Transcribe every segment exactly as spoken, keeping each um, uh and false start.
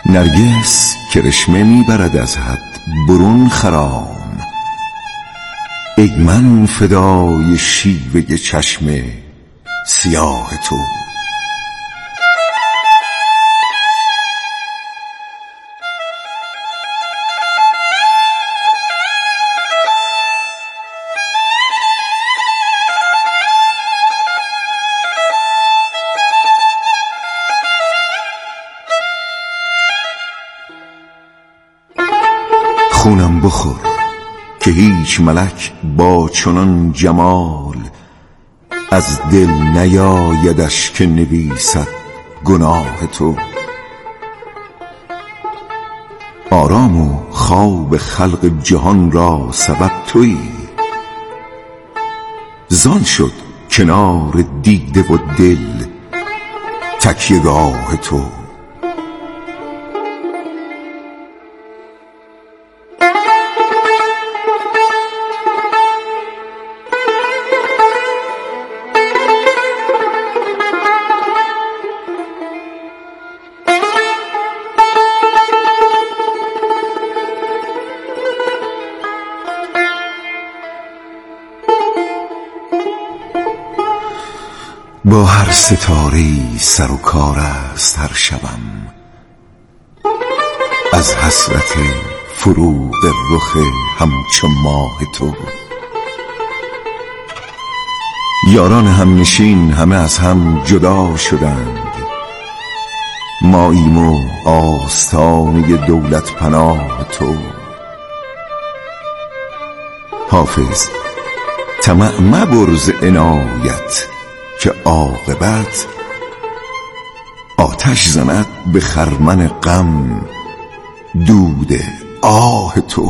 نرگس کرشمه میبرد از حد برون خرام، ای من فدای شیوه چشم سیاه تو. خونم بخور که هیچ ملک با چنان جمال از دل نیایدش که نویسد گناه تو. آرام و خواب خلق جهان را سبب تویی، زان شد کنار دیده و دل تکیه‌گاه تو. با هر ستاره‌ای سر و کار است هر شبم، از حسرت فروغ رخ همچو ماه تو. یاران همنشین همه از هم جدا شدند، ماییم و آستانه دولت پناه تو. حافظ طمع مبر ز عنایت که عاقبت آتش زند به خرمن غم دود آه تو.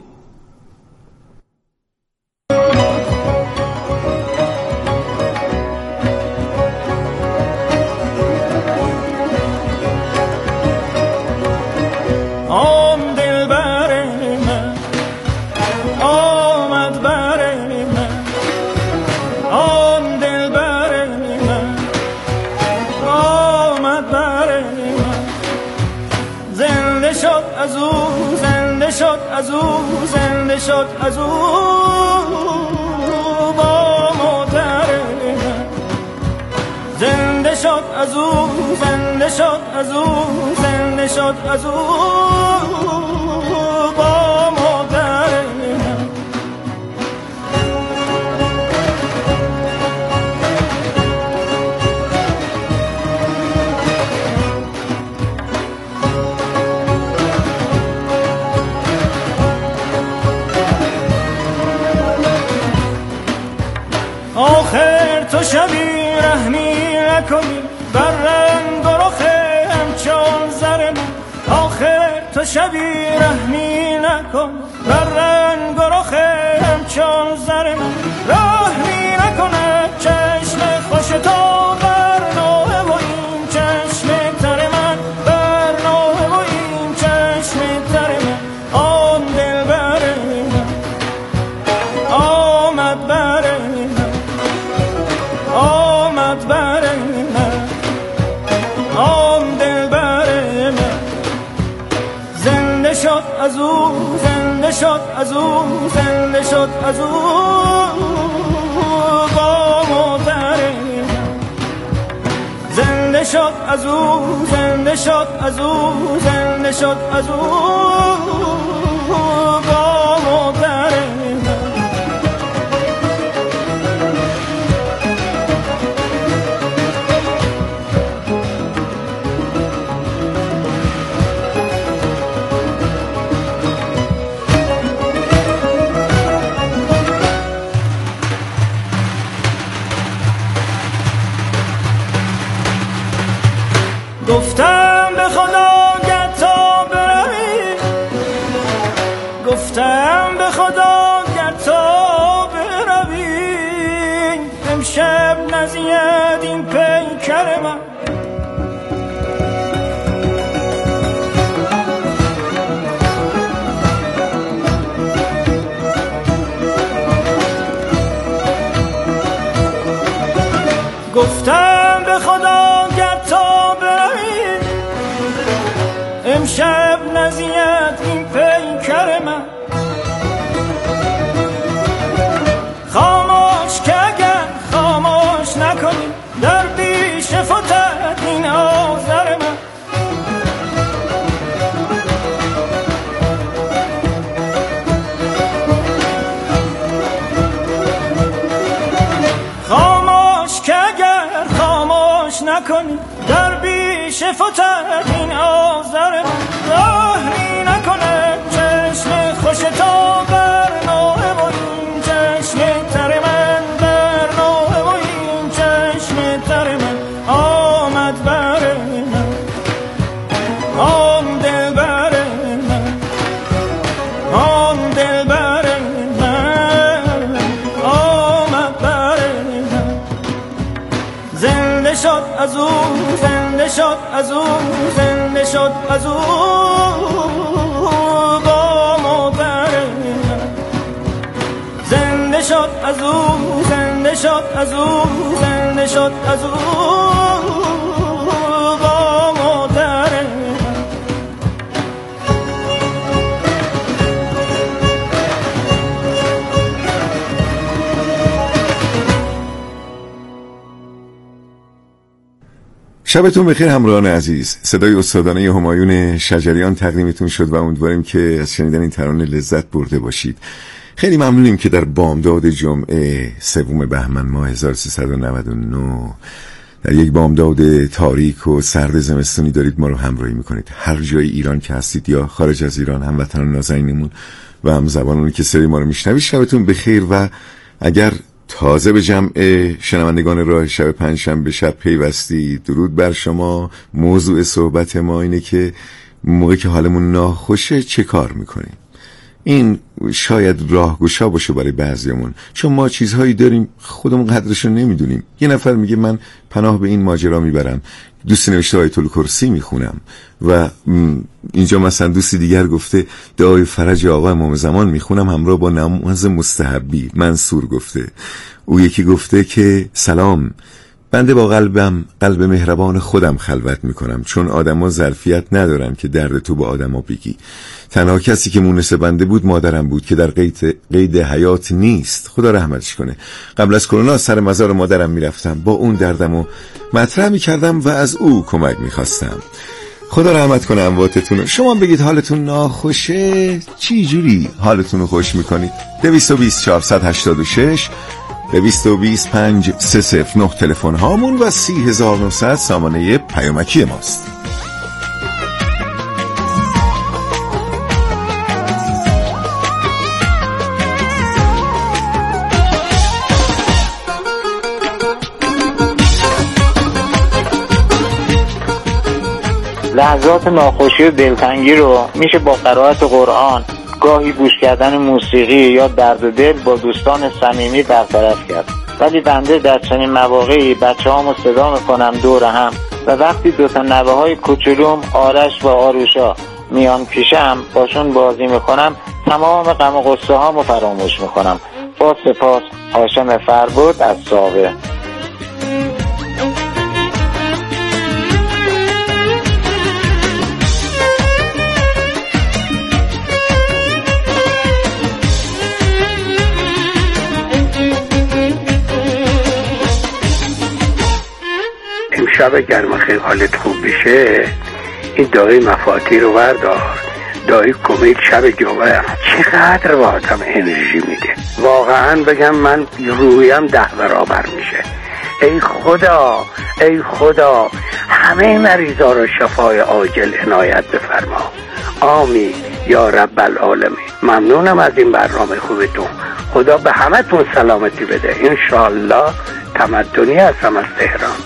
از او زنده شد از او زنده شد از او با مادر من، زنده شد از او زنده شد از او زنده شد از او با مادر من. آخر تو شبی رحمی نکنی بر رنگ و رخ همچون زر من، آخر تو شبی رحمی نکن بر رنگ و رخ همچون زر من، رحمی نکنه چشم خوش تو بر نوه و این چشم تر من، بر نوه و این چشم تر من. آن دل بر من آمد بر من، آمد بر من، آن دل بر من، زنده شد از او زنده شد از او زنده شد از او با مادر من، زنده شد از او زنده شد از او زنده شد از او با مادر من. گفتم به خدا گر تا بروی، گفتم به خدا گر تا بروی، امشب نزید این پیکر من، گفتم به خدا گر تا بروی، امشب نزید این پیکر من. خاموش که اگر خاموش نکنی در پیش فتد این آذر من. خاموش که اگر خاموش نکنی در پیش فتد این آذر من. راهی نکنه چشم خوش تو بر نوه و این چشم تر من بر نوه و این چشم تر من آمد بر من. آن دل بر من، آن دل بر من آمد بر من. زنده شد از او، زنده شد از او، زنده شد از او با مادر من. زنده شد از او، زنده شد از او، زنده شد از او با مادر من. شبتون بخیر همراهان عزیز. صدای استادانه همایون شجریان تقدیمتون شد و امیدواریم که از شنیدن این ترانه لذت برده باشید. خیلی ممنونیم که در بامداد جمعه سوم بهمن ماه هزار و سیصد و نود و نه در یک بامداد تاریک و سرد زمستونی دارید ما رو همراهی میکنید. هر جای ایران که هستید یا خارج از ایران، هموطنان نازنینمون و هم زبانانی که سری ما رو میشنوید، شبتون بخیر. و اگر تازه به جمع شنوندگان راه شب پنجشنبه شب پیوستی، درود بر شما. موضوع صحبت ما اینه که موقعی که حالمون ناخوشه چه کار میکنیم. این شاید راهگشا باشه برای بعضیمون، چون ما چیزهایی داریم خودمون قدرشو نمیدونیم. یه نفر میگه من پناه به این ماجرا میبرم، دوستی نوشته آیت الکرسی میخونم، و اینجا مثلا دوستی دیگر گفته دعای فرج آقا امام زمان میخونم همراه با نماز مستحبی. منصور گفته. او یکی گفته که سلام، بنده با قلبم قلب مهربان خودم خلوت میکنم، چون آدما ظرفیت ندارن که درد تو با آدما بگی. تنها کسی که مونس بنده بود مادرم بود که در قید, قید حیات نیست، خدا رحمتش کنه. قبل از کرونا سر مزار مادرم میرفتم، با اون دردمو مطرح میکردم و از او کمک میخواستم. خدا رحمت کنه امواتتون. شما بگید حالتون ناخوشه چی جوری حالتون رو خوش میکنید؟ دویست و بیست چهارصد و هشتاد و شش دویست و بیست پنج سه صفر نه تلفن هامون و سی هزار و نهصد سامانه پیامکی ماست. لحظات ناخوشی و دلتنگی رو میشه با قرائت قرآن، گاهی گوش کردن موسیقی یا درد دل با دوستان صمیمی برطرف کرد. ولی بنده در چنین مواقعی بچه‌هامو صدا میکنم دور هم، و وقتی دوتا نوه های کوچولوم آرش و آروشا میان پیشم باشون بازی میکنم، تمام غم و غصه هامو فراموش میکنم. با سپاس، هاشم فربود از ساوه. شب گرم خیلی حالت خوب بشه، این دایی مفاتی رو بردار. دایی کمید شب جمعه چقدر با آدم انرژی میده. واقعا بگم من روحیم ده برابر میشه. ای خدا، ای خدا، همه مریضا رو شفای عاجل عنایت بفرما. آمین یا رب العالمین. ممنونم از این برنامه خوبتون. خدا به همه تون سلامتی بده. انشالله. تمدنی هستم از تهران.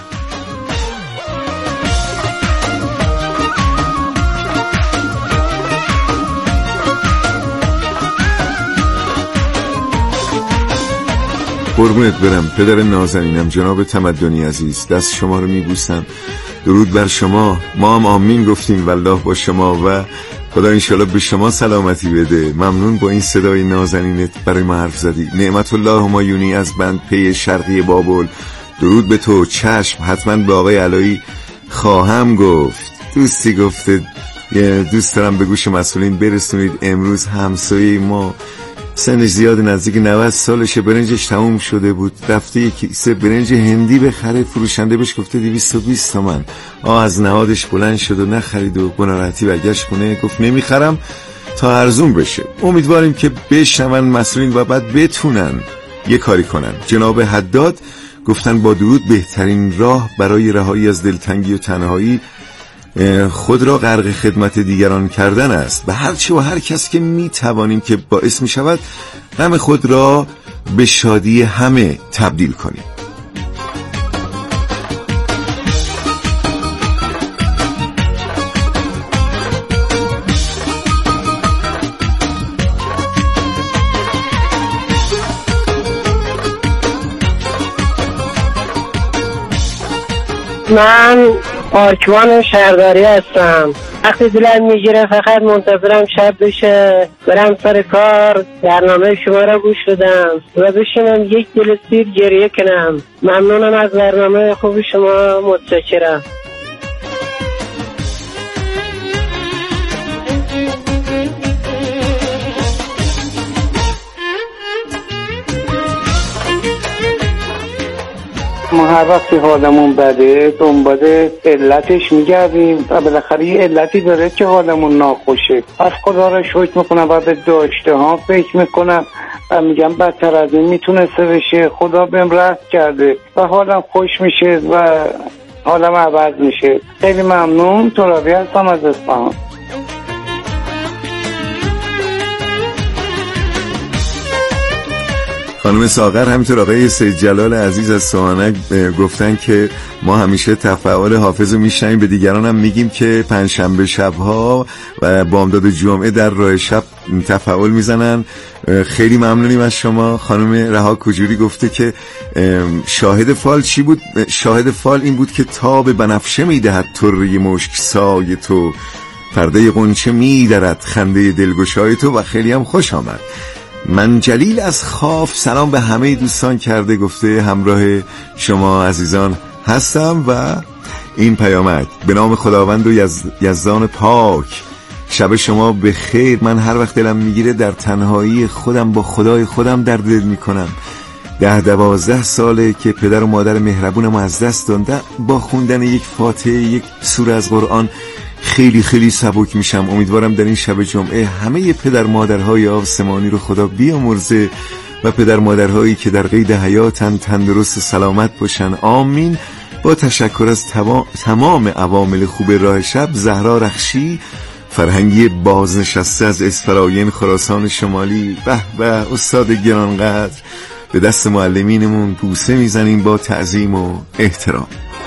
قربونت برم پدر نازنینم جناب تمدنی عزیز، دست شما رو میبوسم. درود بر شما. ما هم آمین گفتیم والله با شما و خدا انشالله به شما سلامتی بده. ممنون با این صدای نازنینت برای ما حرف زدی. نعمت الله همایونی از بند پی شرقی بابل، درود به تو. چشم، حتما به آقای علایی خواهم گفت. دوستی گفته دوست دارم به گوش مسئولین برسونید. امروز همسایه ما سنش زیاد، نزدیک نود سالشه، برنجش تموم شده بود، رفته یک کیسه برنج هندی بخره، فروشنده بهش گفته دویست و بیست تومن. آه از نهادش بلند شد و نخرید و با ناراحتی برگشت خونه، گفت نمیخرم تا ارزون بشه. امیدواریم که بشنون مسئولین و بعد بتونن یه کاری کنن. جناب حداد گفتن با درود بهترین راه برای رهایی از دلتنگی و تنهایی خود را غرق خدمت دیگران کردن است و هرچی و هر کس که می توانیم که باعث می شود غم خود را به شادی همه تبدیل کنیم. من آرکوان شهرداری هستم. وقتی دلم میگیره فقط منتظرم شب بشه برم سر کار، برنامه شما را گوش بدم و بشینم یک دل سیر گریه کنم. ممنونم از برنامه خوب شما، متشکرم. ما هر وقتی حالمون بده دنبال علتش میگردیم و بالاخره یه علتی داره که حالمون ناخوشه. از خدا را شکر میکنم و به داشته ها فکر میکنم و میگم بدتر از این میتونسته بشه، خدا بهم رحم کرده و حالم خوش میشه و حالم عوض میشه. خیلی ممنون. ترابی هستم از اصفهان. خانم ساغر همینطور آقای سید جلال عزیز از سوانک گفتن که ما همیشه تفاعل حافظ رو میشنیم، به دیگران هم میگیم که پنجشنبه شبها و بامداد جمعه در راه شب تفاعل میزنن. خیلی ممنونیم از شما. خانم رها کجوری گفته که شاهد فال چی بود؟ شاهد فال این بود که تاب بنفشه میدهد طره مشک سای تو، پرده غنچه میدرد خنده دلگشای تو و خیلی هم خوش آمد. من جلیل از خاف سلام به همه دوستان کرده، گفته همراه شما عزیزان هستم و این پیامک: به نام خداوند و یز... یزدان پاک، شب شما به خیر. من هر وقت دلم میگیره در تنهایی خودم با خدای خودم درد دل میکنم. ده دوازده ساله که پدر و مادر مهربونم از دست دادم. با خوندن یک فاتحه، یک سوره از قرآن خیلی خیلی سبک میشم. امیدوارم در این شب جمعه همه پدر مادرهای آسمانی رو خدا بیامرزه و پدر مادرهایی که در قید حیاتن تندرست سلامت باشن. آمین. با تشکر از تمام عوامل خوب راه شب. زهرا رخشی، فرهنگی بازنشسته از اسفراین خراسان شمالی. به به استاد گرانقدر، به دست معلمینمون بوسه میزنیم با تعظیم و احترام.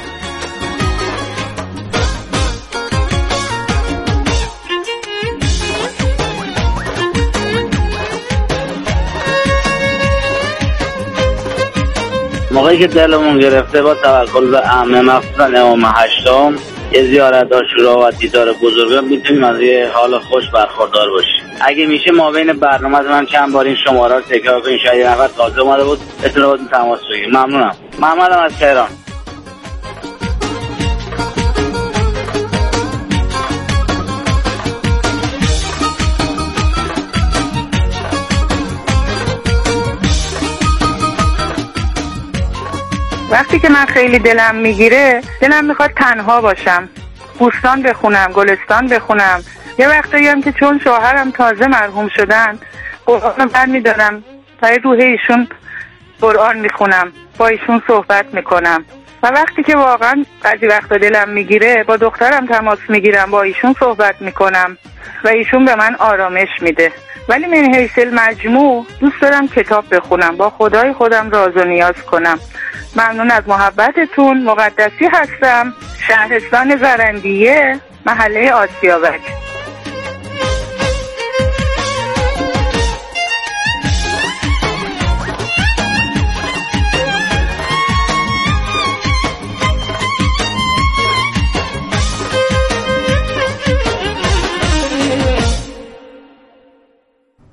موقعی که دلمون گرفته با توکل به عمه، مخصوصا امام هشتم، یه زیارت عاشورا و دیدار بزرگان میتونیم از یه حال خوش برخوردار باشیم. اگه میشه ما بین برنامه من چند بار این شماره رو تکرار کنیم، شاید یه نفر تازه اومده بود بتونه باهاتون تماس بگیره. ممنونم. محمدم از تهران. وقتی که من خیلی دلم میگیره، دلم میخواد تنها باشم، بوستان بخونم، گلستان بخونم. یه وقتایی هم که چون شوهرم تازه مرحوم شدن، قرآن رو برمیدارم برای روح ایشون قرآن میخونم، با ایشون صحبت میکنم. و وقتی که واقعا بعضی وقتا دلم میگیره، با دخترم تماس میگیرم، با ایشون صحبت میکنم و ایشون به من آرامش میده. ولی من حیث المجموع دوست دارم کتاب بخونم، با خدای خودم راز و نیاز کنم. ممنون از محبتتون. مقدسی هستم، شهرستان زرندیه، محله آسیابک.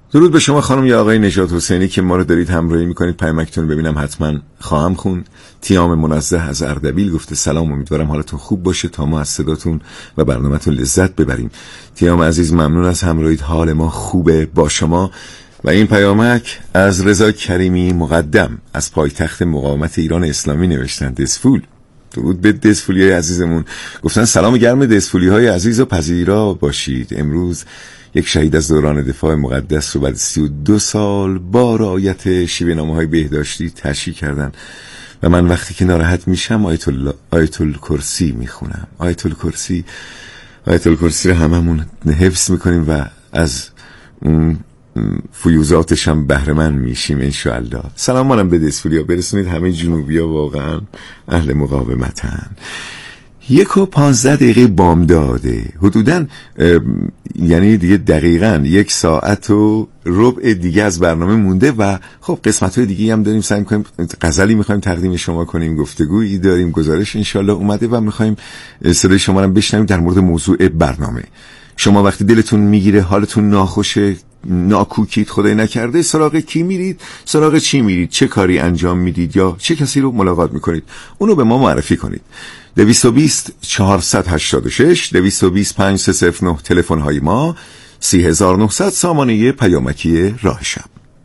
درود به شما خانم یا آقای نژاد حسینی که ما رو دارید همراهی میکنید. پیامکتون ببینم حتما خواهم خوند. تیام منزه از اردبیل گفته سلام، امیدوارم حالتون خوب باشه تا ما از صداتون و برنامه‌تون لذت ببریم. تیام عزیز ممنون از همراهیت، حال ما خوبه با شما. و این پیامک از رضا کریمی مقدم از پایتخت مقاومت ایران اسلامی نوشتن. دسفول، درود به دسفولی های عزیزمون. گفتن سلام گرم دسفولی های عزیز و پذیرا باشید. امروز یک شهید از دوران دفاع مقدس رو بعد سی و دو سال با رعایت شیوه نامه‌های بهداشتی تشییع کردن و من وقتی که ناراحت میشم آیت الله آیت الکرسی میخونم. آیت الکرسی آیت الکرسی رو هممون حفظ میکنیم و از اون فیوزاتش هم بهره مند میشیم انشاءالله. سلام منم به دسفولیا برسونید، همه جنوبیا واقعا اهل مقاومتن. یک و پانزده دقیقه بامداده حدوداً، یعنی دیگه دقیقاً یک ساعت و ربع دیگه از برنامه مونده و خب قسمت‌های دیگه هم داریم. سعی می‌کنیم غزلی می‌خوایم تقدیم شما کنیم، گفتگویی داریم، گزارش انشالله اومده و می‌خوایم صدای شما رو بشنویم در مورد موضوع برنامه. شما وقتی دلتون میگیره، حالتون ناخوشه، ناکوکید، خدای نکرده، سراغ کی میرید؟ سراغ چی میرید؟ چه کاری انجام میدید یا چه کسی رو ملاقات میکنید؟ اونو به ما معرفی کنید. دویست و بیست چهارصد و هشتاد و شش دویست و بیست پنج سه صفر نه تلفن های ما، سی هزار و نهصد سامانه پیامکی راه شب.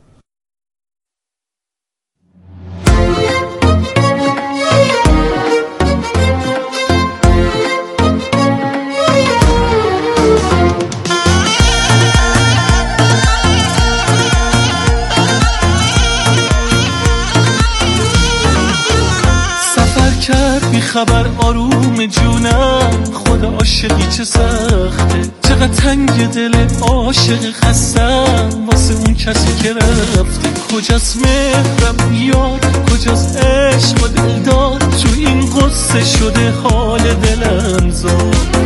خبر آروم جونم، خدا عاشقی چه سخته، چقدر تنگ دل عاشق خستم واسه اون کسی که رفته. کجاست مهرم یاد، کجاست عشق و دلدار، تو این قصه شده حال دلم زاد.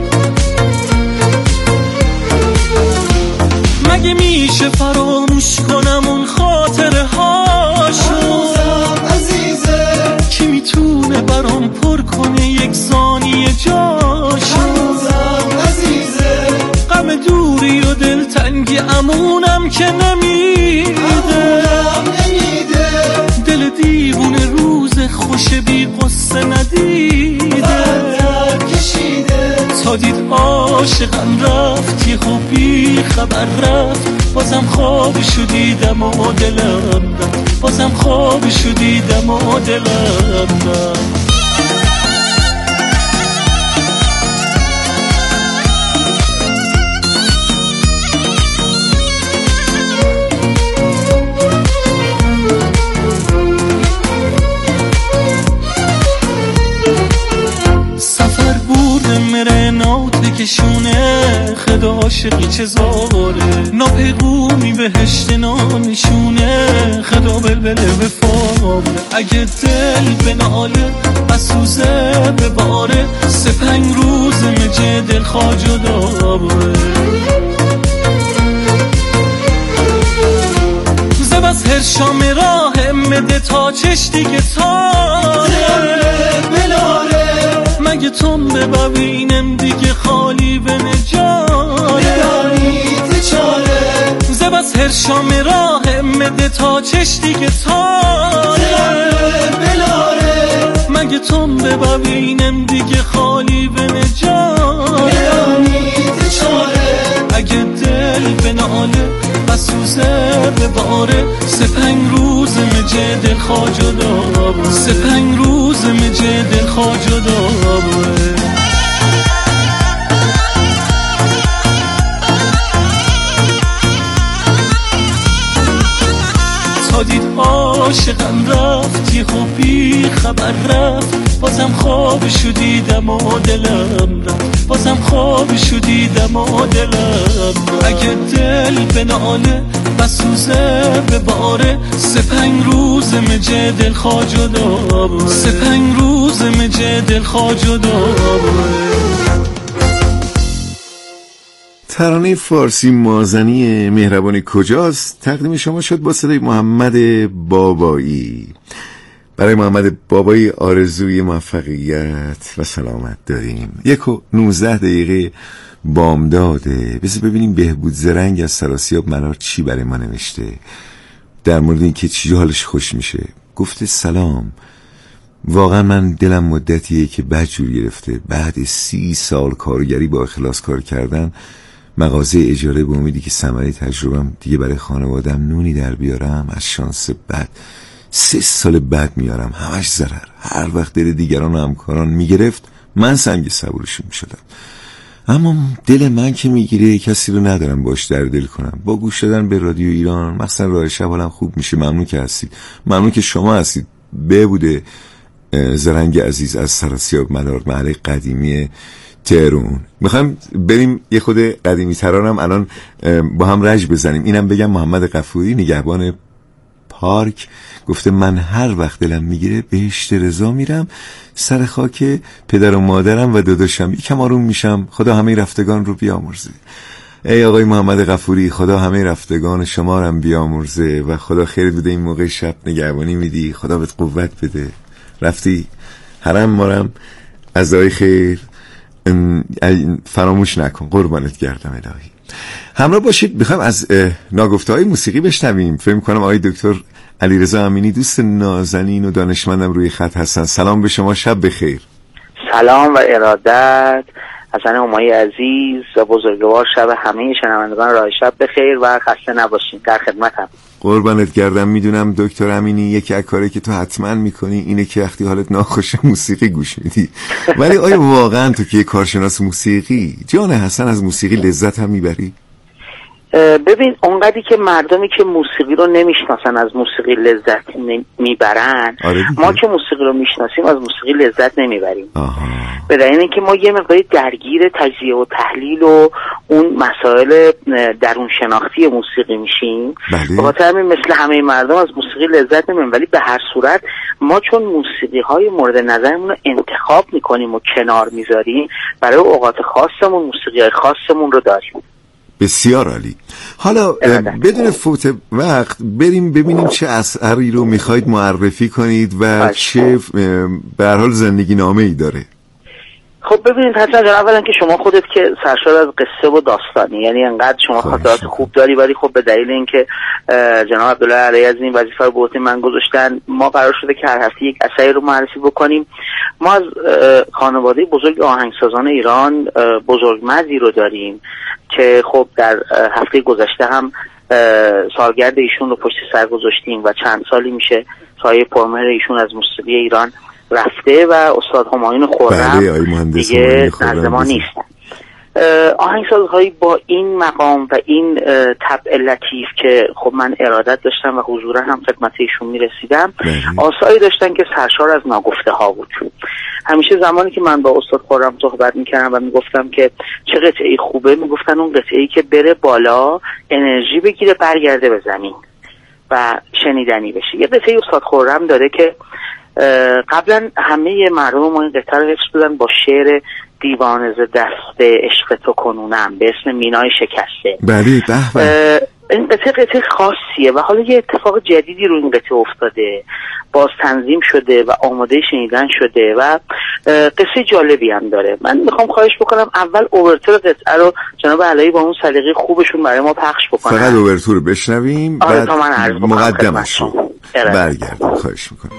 مگه میشه فراموش کنم اون خاطره هاشو؟ کی میتونه برام پر کنه یک ثانیه جاشو؟ غم دوری و دلتنگی امونم که نمیده، دل دیوونه روز خوش بی قصه ندیده. تا دید عاشقم رفت، یه خوبی خبر رفت، بازم خوابشو دیدم و دلم رفت، بازم خوابشو دیدم و دلم رفت. کشونه خدا عاشقی چه زاره، ناپیغومی بهشت نانشونه، خدا بلبله وفاره. اگه دل به ناله بسوزه به باره، سه پنج روز مجه دل خواه جداره. زبز هر شام راه مده تا چش دیگه تاره، مگه تم ببینم دیگه خالی به نجاره. زبز هر شام راه مده تا چش دیگه تاره، مگه تم ببینم دیگه خالی به نجاره. اگه دل به ناله بسوزه به باره، سه پنج روز مجه دل خواه جدا، سه پنج روز مجه دل خواه جدا. تا دید عاشقم رفت، یه خوبی خبر رفت، بازم خوابشو دیدم و دلم رفت، بازم خوابشو دیدم و دلم رفت. اگه دل به ناله بسوزه به باره، سه پنج روز مجه دل خواه جدا، سه پنج روز مجه دل خواه جدا. ترانه فارسی مازنی مهربانی کجاست تقدیم شما شد با صدای محمد بابایی. برای محمد بابایی آرزوی موفقیت و سلامت داریم. یک و نوزده دقیقه بامداده. بذار ببینیم بهبود زرنگ از سراسیاب منار چی برای ما نوشته در مورد این که چی حالش خوش میشه. گفته سلام، واقعا من دلم مدتیه که بدجور گرفته. بعد سی سال کارگری با اخلاص کار کردن، مغازه اجاره به امیدی که ثمره تجربم دیگه برای خانوادم نونی در بیارم، از شانس بد سه سال بعد میارم، همش ضرر. هر وقت دل دیگران و همکاران میگرفت من سنگ صبورشون میشدم. اما دل من که میگیره کسی رو ندارم باش در دل کنم. با گوش دادن به رادیو ایران مثلا راه شب حالم خوب میشه. ممنون که هستید، ممنون که شما هستید. بهبود زرنگ عزیز از سراسیاب منار، محله قدیمی تهران. میخوایم بریم یه خود قدیمی ترانم الان با هم رج بزنیم. اینم بگم محمد غفوری نگهبان پارک گفته من هر وقت دلم میگیره بهشت رضا میرم، سر خاک پدر و مادرم و داداشم یکم آروم میشم، خدا همه رفتگان رو بیامرزه. ای آقای محمد غفوری، خدا همه رفتگان شما رو هم بیامرزه و خدا خیرت بده. این موقع شب نگهبانی میدی، خدا بهت قوت بده. رفتی حرم مارم عزای خیر فراموش نکن، قربانت گردم الهی. همراه باشید. میخوایم از ناگفته های موسیقی بشنویم. فکر میکنم آقای دکتر علیرضا امینی دوست نازنین و دانشمندم روی خط هستن. سلام به شما، شب بخیر. سلام و ارادت حسن همایی عزیز و بزرگوار. شب همه شنوندگان راه شب بخیر و خسته نباشین. در خدمتم. قربانت گردم. میدونم دکتر امینی یکی از کاری که تو حتما میکنی اینه که وقتی حالت ناخوشه موسیقی گوش میدی. ولی آیا واقعا تو که کارشناس موسیقی جان حسن از موسیقی لذت هم میبری؟ ببین، اونقدری که مردمی که موسیقی رو نمیشناسن از موسیقی لذت میبرن، آره ما که موسیقی رو میشناسیم از موسیقی لذت نمیبریم. به دلیل اینکه ما یه مقداری درگیر تجزیه و تحلیل و اون مسائل درون شناختی موسیقی میشیم. به خاطر همین مثل همه مردم از موسیقی لذت نمیبریم. ولی به هر صورت ما چون موسیقی های مورد نظرمون رو انتخاب میکنیم و کنار میذاریم، برای اوقات خاصمون موسیقی های خاصمون رو داریم. بسیار عالی. حالا بدون فوت وقت بریم ببینیم چه اثری رو میخواید معرفی کنید و چه به هر حال زندگی نامه ای داره. خب ببینید حسن جان، اولا که شما خودت که سرشار از قصه و داستانی، یعنی انقدر شما خاطرات خوب داری، ولی خب به دلیل اینکه جناب عبدالله علی از این وظیفه رو به عهده من گذاشتن، ما قرار شده که هر هفته یک اثری رو معرفی بکنیم. ما از خانواده بزرگ آهنگسازان ایران بزرگمرزی رو داریم که خب در هفته گذشته هم سالگرد ایشون رو پشت سر گذاشتیم و چند سالی میشه سایه پرمهر ایشون از موسیقی ایران رفته و استاد همایون خرم دیگه نزد ما نیستن. آهنگسازهایی با این مقام و این طبع لطیف که خب من ارادت داشتم و حضورا هم خدمت ایشون میرسیدم، آثاری داشتن که سرشار از ناگفته ها بود. همیشه زمانی که من با استاد خرم صحبت میکردم و میگفتم که چه قطعه‌ای خوبه، میگفتن اون قطعه‌ای که بره بالا، انرژی بگیره، برگرده به زمین و شنیدنی بشه. یه قطعه استاد خرم داره که قبلا همه مردم ما این قطعه رو حفظ بودن با شعر دیوانه ز دست عشق تو کنونم به اسم مینای شکسته. بله به این قطعه قطعه خاصیه و حالا یه اتفاق جدیدی رو این قطعه افتاده، باز تنظیم شده و آماده شنیدن شده و قصه جالبی هم داره. من میخوام خواهش بکنم اول اوورتور قطعه رو جناب علایی با اون سلیقه خوبشون برای ما پخش بکنن. فقط اوورتور رو بشنویم، آره بعد من مقدمش رو برگردم. خواهش میکنم.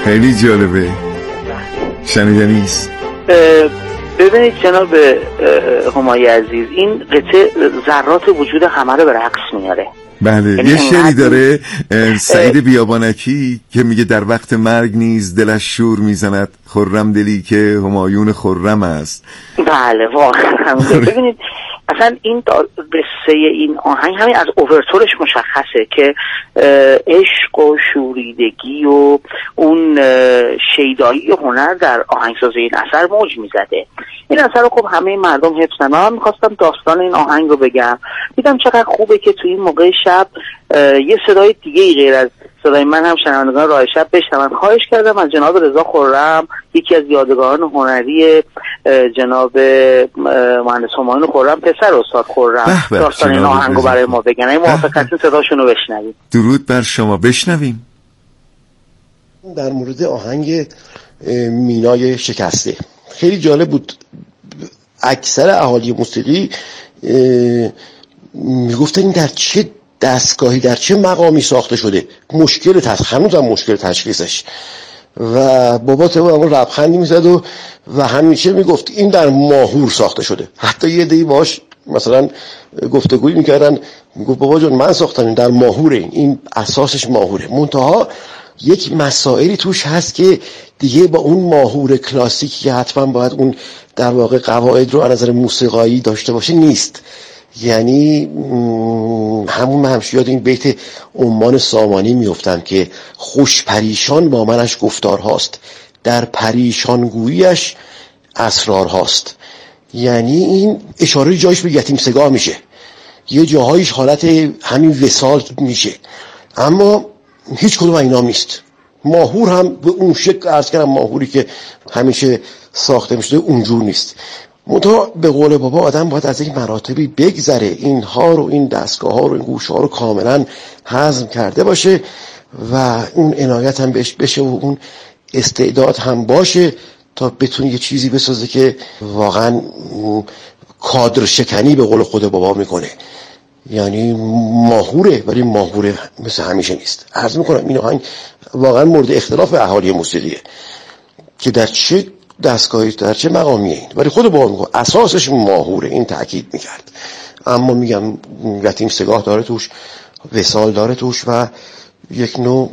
خیلی جالبه، شنیدنی است. ببینید جناب همای عزیز، این قطعه ذرات وجود همه رو به رقص میاره. بله، یه شعری داره سعید بیابانکی که میگه در وقت مرگ نیز دلش شور میزند، خرم دلی که همایون خرم است. بله واقعا. ببینید اصلا این قصه این آهنگ همین از اوورتورش مشخصه که عشق و شوریدگی و اون شیدایی و هنر در آهنگسازی این اثر موج میزده. این اثر رو خب همه مردم حفظن. من میخواستم داستان این آهنگ رو بگم. دیدم چقدر خوبه که تو این موقع شب یه صدای دیگه غیر از صدای من هم شنوندگان راه شب بشنون. خواهش کردم از جناب رضا خرم، یکی از یادگاران هنری جناب مهندس همایون خرم، پسر استاد خرم، داستان این آهنگ رو برای ما بگن. این موافقتون صداشون رو بشنویم. درود بر شما، بشنویم. در مورد آهنگ مینای شکسته خیلی جالب بود. اکثر اهالی موسیقی میگفتن این در چه دستگاهی، در چه مقامی ساخته شده. مشکل تشخیص، هنوزم مشکل تشخیصش. و بابا تو همون لبخندی میزد و و همیشه میگفت این در ماهور ساخته شده. حتی یه دی باش مثلا گفتگویی میکردن، میگفت بابا جان من ساختم، این در ماهوره، این اساسش ماهوره. منتها یک مسائلی توش هست که دیگه با اون ماهور کلاسیکی که حتما باید اون در واقع قواعد رو از نظر موسیقایی داشته باشه نیست. یعنی همون من همش یاد این بیت عمان سامانی میفتم که خوش پریشان با منش گفتار هاست، در پریشانگوییش اسرار هاست. یعنی این اشاره جایش به یتیم سگاه میشه، یه جاهایش حالت همین وصال میشه، اما هیچ کدوم اینا نیست. ماهور هم به اون شکل عرض کردم، ماهوری که همیشه ساخته میشه اونجور نیست. منتها به قول بابا آدم باید از این مراتبی بگذره، اینها رو، این دستگاه ها رو، این گوش ها رو کاملا هضم کرده باشه و اون عنایت هم بهش بشه و اون استعداد هم باشه تا بتونه یه چیزی بسازه که واقعا کادر شکنی به قول خود بابا میکنه. یعنی ماهوره ولی ماهوره مثل همیشه نیست. عرض میکنم این آهنگ واقعا مورد اختلاف اهالی موسیقیه که در چه دستگاهی، در چه مقامیه این، ولی خود بابا میگه اساسش ماهوره، این تأکید میکرد. اما میگم یتیم سگاه داره توش، وصال داره توش و یک نوع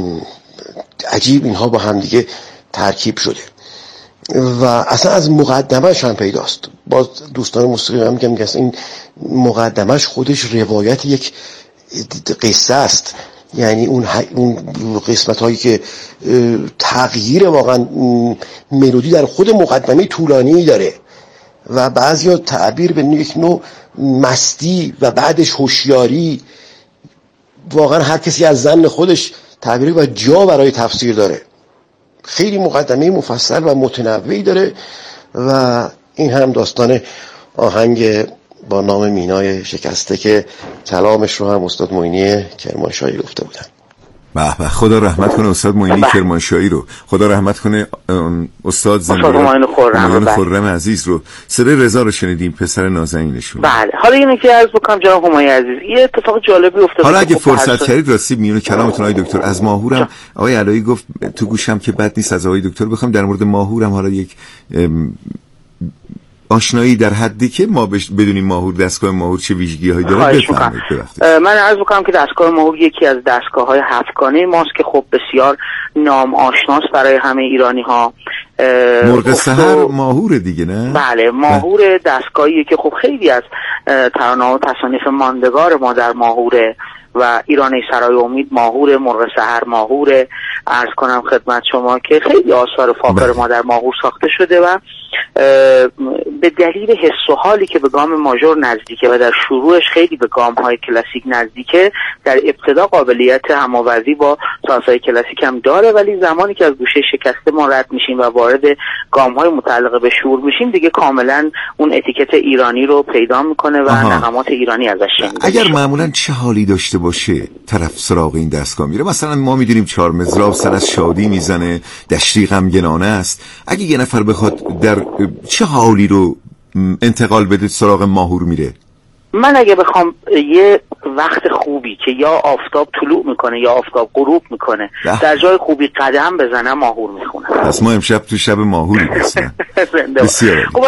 عجیب اینها با هم دیگه ترکیب شده و اصلا از مقدمهش هم پیداست. باز دوستان موسیقی هم میگم که این مقدمهش خودش روایت یک قصه است. یعنی اون اون قسمت هایی که تغییر واقعا ملودی در خود مقدمه طولانی داره و بعضیا تعبیر به یک نوع مستی و بعدش هوشیاری. واقعا هر کسی از ظن خودش تعبیری و جا برای تفسیر داره. خیلی مقدمه مفصل و متنوعی داره و این هم داستان آهنگ با نام مینای شکسته که کلامش رو هم استاد معینی کرمانشاهی گفته بودن. به به، خدا رحمت کنه استاد معینی کرمانشاهی رو، خدا رحمت کنه استاد زندگی همایون خرم عزیز رو. صدای رضا رو شنیدیم، پسر نازنینشون. بله. حالا اینه که عرض بکنم جناب همایون عزیز، یه اتفاق جالبی افتاد. حالا اگه فرصت کردید راستی میونه کلامتون آقای دکتر از ماهورم آقای علایی گفت تو گوشم که بد نیست از آقای دکتر بخوام در مورد ماهورم حالا یک آشنایی در حدی که ما بش... بدونیم ماهور، دستگاه ماهور چه ویژگی‌هایی داره بفرمایید. من عرض می‌کنم که دستگاه ماهور یکی از دستگاه‌های هفتگانه ماست که خب بسیار نام آشناست برای همه ایرانی‌ها. مرغ سحر ماهور دیگه، نه؟ بله، ماهور دستگاهیه که خب خیلی از ترانه‌ها و تصانیف ماندگار ما در ماهوره و ایرانی سرای امید ماهور، مرغ سحر ماهور. عرض کنم خدمت شما که خیلی آثار فاخر ما در ماهور ساخته شده و به دلیل حس و حالی که به گام ماژور نزدیکه و در شروعش خیلی به گام‌های کلاسیک نزدیکه، در ابتدا قابلیت هماوردی با سازهای کلاسیک هم داره، ولی زمانی که از گوشه شکسته ما رد میشیم و وارد گام‌های متعلق به شور میشیم دیگه کاملا اون اتیکت ایرانی رو پیدا میکنه و نغمات ایرانی ازش شنیده. اگر معمولا چه حالی داشته باشه طرف سراغ این دستگاه میره؟ مثلا ما میدونیم چهار مزراب سر از شادی میزنه، دشتی غمگنانه است. اگه یه نفر بخواد در چه حالی رو انتقال بده سراغ ماهور میره؟ من اگه بخوام یه وقت خوبی که یا آفتاب طلوع میکنه یا آفتاب غروب میکنه در جای خوبی قدم بزنم، ماهور میخونم. پس ما امشب تو شب ماهوری هستیم. بسیار.